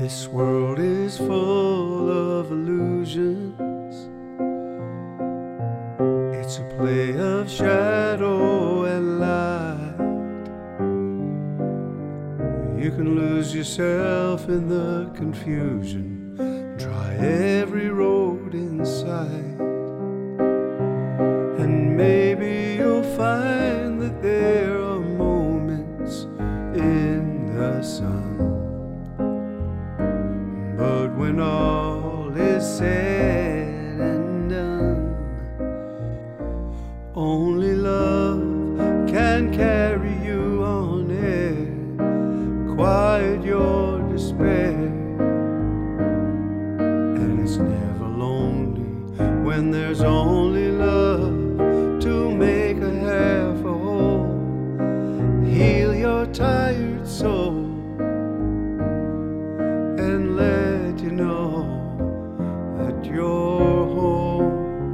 This world is full of illusions. It's a play of shadow and light. You can lose yourself in the confusion, try every road in sight, and maybe you'll find that there are moments in the sun. But when all is said and done, only love can carry you on air, quiet your despair. And it's never lonely when there's only love to make a half a whole, heal your tired soul, and let you know that you're home.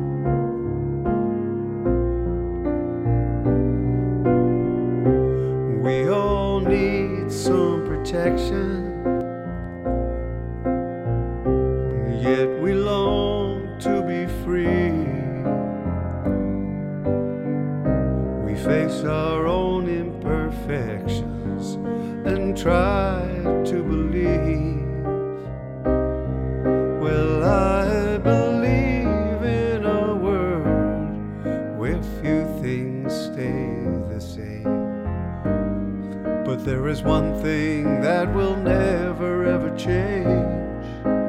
We all need some protection, yet we long to be free. We face our own imperfections and try to believe. Well, I believe in a world where few things stay the same. But there is one thing that will never ever change.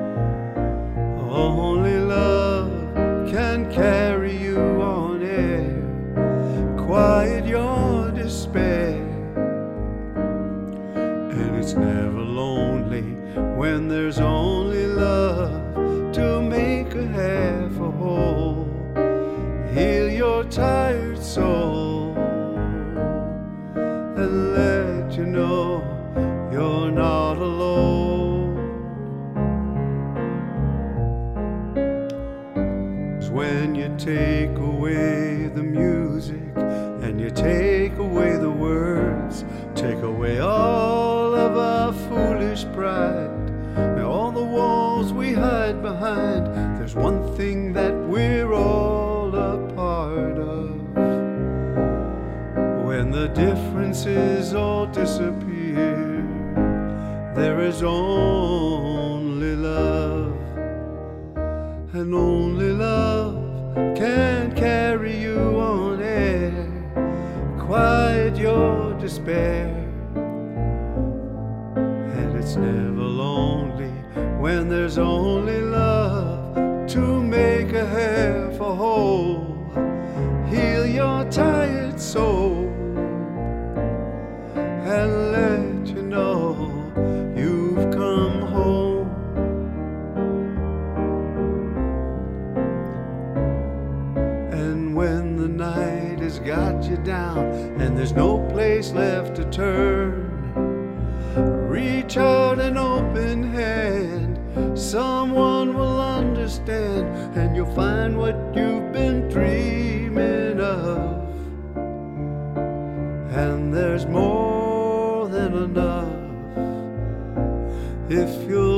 Only love can carry you on air, quiet your despair. And it's never lonely when there's only love to make a half a whole, heal your tired soul, and let you know you're not alone. 'Cause when you take away the music and you take away the words, take away all of our foolish pride, all the walls we hide behind, there's one thing that we're all a part of. When the differences all disappear, there is only love, and only love can carry you on air, quiet your despair. And it's never lonely when there's only love to make a half a whole, heal your tired soul, and let you know you've come home. And when the night has got you down and there's no place left to turn, reach out an open hand, someone will understand, and you'll find what you've been dreaming of. And there's more than enough if you'll